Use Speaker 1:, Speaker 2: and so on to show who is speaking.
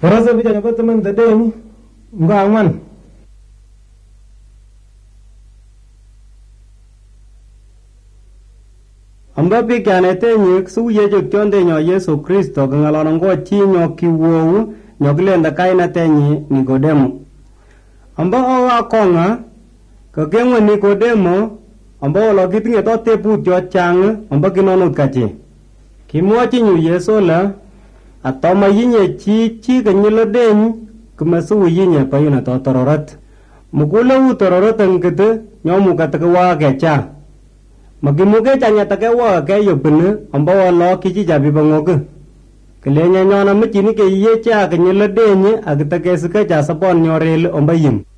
Speaker 1: Terasa bicara apa teman tadi ni? Enggak aman. Amba pikanete nyek suye chonde nyo Yesu Kristo ngalono ngo chi nyo kiwo nyo glenda kaina tenyi Nikodemo. Amba owa konga kagengwe Nikodemo amba lo kitinge to teput yo chang amba kinonut kachi. Kimwachi nyu Yesu la atoma yinye chi kanyilo den kumasu yinye payuna to tororat. Mukule u tororat ngete nyomu katakawa kecha. Magimuge chanya takewa ke yobne amba walo kichi jabi bangoge. Kelenya nyona mchini ke ye cha kanyilo denye agitake suka cha sapon nyorel amba yin.